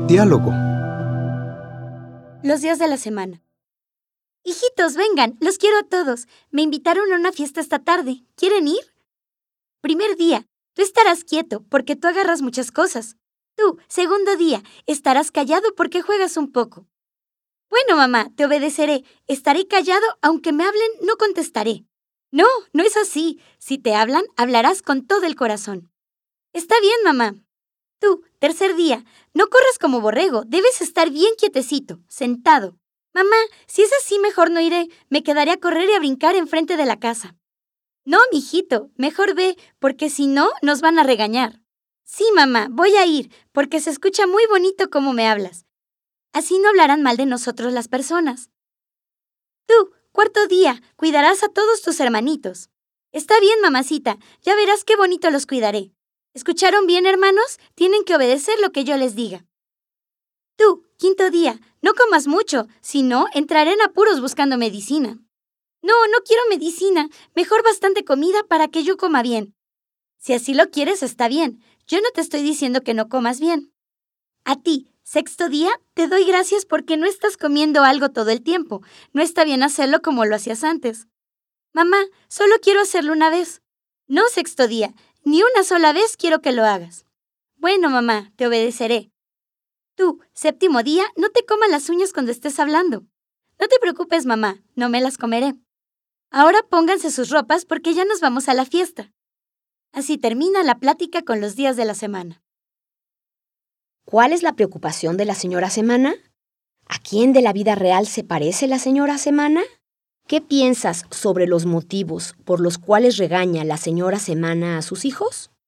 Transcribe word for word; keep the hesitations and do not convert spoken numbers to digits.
Diálogo. Los días de la semana. Hijitos, vengan, los quiero a todos. Me invitaron a una fiesta esta tarde. ¿Quieren ir? Primer día, tú estarás quieto porque tú agarras muchas cosas. Tú, segundo día, estarás callado porque juegas un poco. Bueno, mamá, te obedeceré. Estaré callado, aunque me hablen, no contestaré. No, no es así. Si te hablan, hablarás con todo el corazón. Está bien, mamá. Tú, tercer día, no corras como borrego. Debes estar bien quietecito, sentado. Mamá, si es así, mejor no iré. Me quedaré a correr y a brincar enfrente de la casa. No, mijito, mejor ve, porque si no, nos van a regañar. Sí, mamá, voy a ir, porque se escucha muy bonito cómo me hablas. Así no hablarán mal de nosotros las personas. Tú, cuarto día, cuidarás a todos tus hermanitos. Está bien, mamacita, ya verás qué bonito los cuidaré. ¿Escucharon bien, hermanos? Tienen que obedecer lo que yo les diga. Tú, quinto día, no comas mucho, si no, entraré en apuros buscando medicina. No, no quiero medicina, mejor bastante comida para que yo coma bien. Si así lo quieres, está bien. Yo no te estoy diciendo que no comas bien. A ti, sexto día, te doy gracias porque no estás comiendo algo todo el tiempo. No está bien hacerlo como lo hacías antes. Mamá, solo quiero hacerlo una vez. No, sexto día, ni una sola vez quiero que lo hagas. Bueno, mamá, te obedeceré. Tú, séptimo día, no te comas las uñas cuando estés hablando. No te preocupes, mamá, no me las comeré. Ahora pónganse sus ropas porque ya nos vamos a la fiesta. Así termina la plática con los días de la semana. ¿Cuál es la preocupación de la señora Semana? ¿A quién de la vida real se parece la señora Semana? ¿Qué piensas sobre los motivos por los cuales regaña la señora Semana a sus hijos?